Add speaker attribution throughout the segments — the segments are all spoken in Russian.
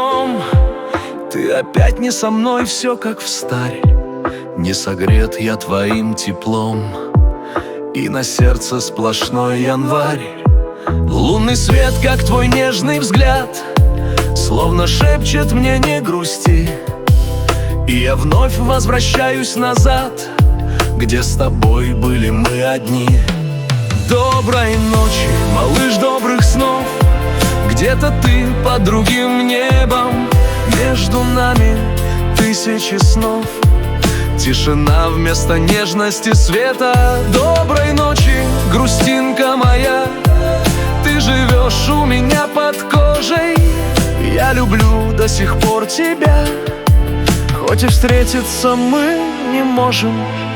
Speaker 1: днем. Ты опять не со мной, все как встарь. Не согрет я твоим теплом, и на сердце сплошной январь. Лунный свет, как твой нежный взгляд, словно шепчет мне: не грусти. И я вновь возвращаюсь назад, где с тобой были мы одни. Доброй ночи, малыш, добрых снов. Где-то ты под другим небом, между нами тысячи снов. Тишина вместо нежности света. Доброй ночи, грустинка моя. Ты живешь у меня под кожей. Я люблю до сих пор тебя, хоть и встретиться мы не можем.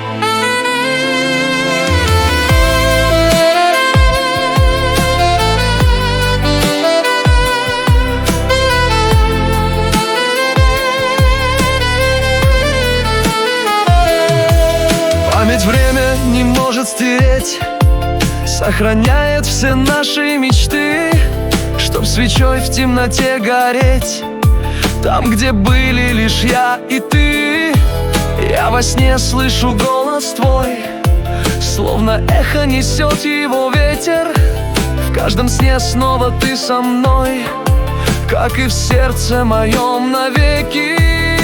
Speaker 1: Память время не может стереть, сохраняет все наши мечты, чтоб свечой в темноте гореть там, где были лишь я и ты. Я во сне слышу голос твой, словно эхо несет его ветер. В каждом сне снова ты со мной, как и в сердце моем навеки.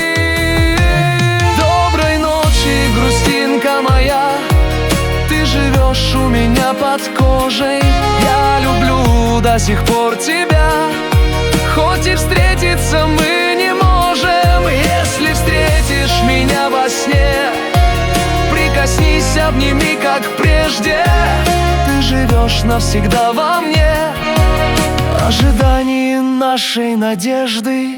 Speaker 1: Доброй ночи, грустинка моя. Ты живешь у меня под кожей. Я люблю до сих пор тебя, хоть и встретиться мы не можем. Если встретишь меня во сне, прикоснись, обними, как прежде. Ты живешь навсегда во мне, в ожидании нашей надежды.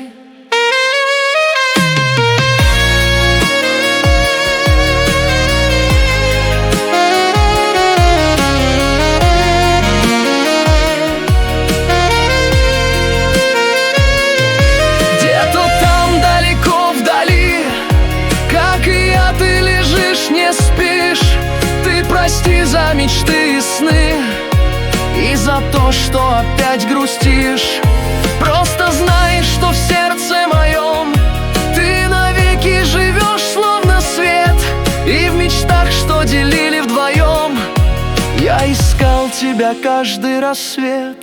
Speaker 1: Прости за мечты и сны, и за то, что опять грустишь. Просто знай, что в сердце моем ты навеки живешь, словно свет. И в мечтах, что делили вдвоем, я искал тебя каждый рассвет.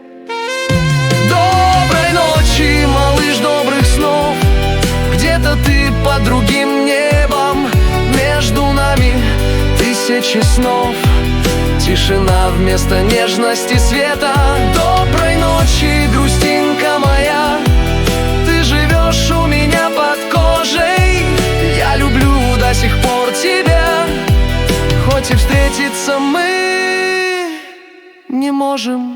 Speaker 1: Доброй ночи, малыш, добрых снов. Где-то ты под другим небом, между нами тысячи снов. Тишина вместо нежности света. Доброй ночи, грустинка моя. Ты живешь у меня под кожей. Я люблю до сих пор тебя, хоть и встретиться мы не можем.